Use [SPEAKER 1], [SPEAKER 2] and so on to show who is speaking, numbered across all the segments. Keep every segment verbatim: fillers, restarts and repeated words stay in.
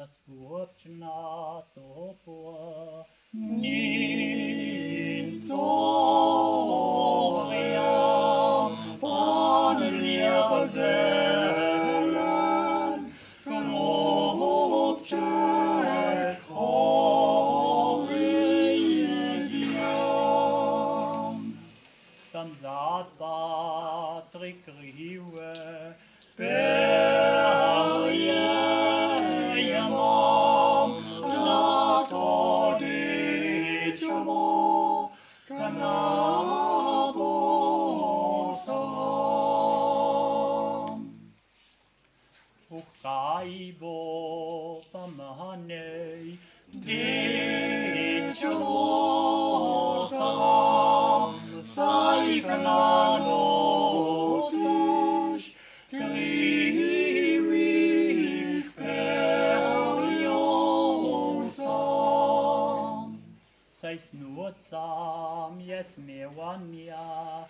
[SPEAKER 1] Jaspuopčna topua.
[SPEAKER 2] Nin Zoria, Panie Zelen, Kropcze, Oriediam.
[SPEAKER 1] Tam zat Patrick Riwe,
[SPEAKER 2] Periamam, Natodiciamo, Canabosalam.
[SPEAKER 1] Uchaibo Pamanei,
[SPEAKER 2] Diciamo salam, sai cananosis, Krivi periosam.
[SPEAKER 1] Seis nuotsam jesmevania,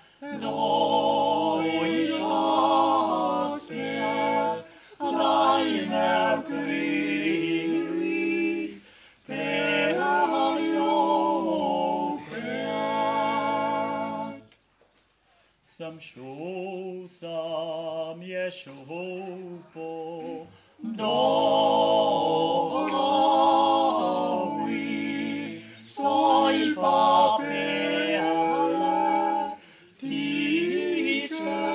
[SPEAKER 2] Doiasper, dai mercurii, periopet.
[SPEAKER 1] Sam sho sam jeshopo,
[SPEAKER 2] Dorawi, soi papele, dice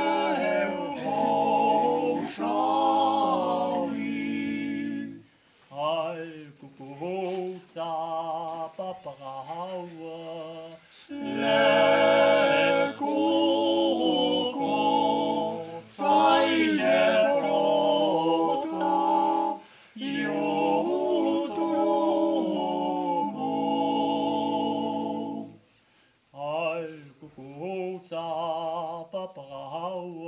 [SPEAKER 2] hoshawi.
[SPEAKER 1] al kukuhotsa paprawa,
[SPEAKER 2] Le cuco, sai nevrota, iutromo.
[SPEAKER 1] al kukuhotsa paprawa.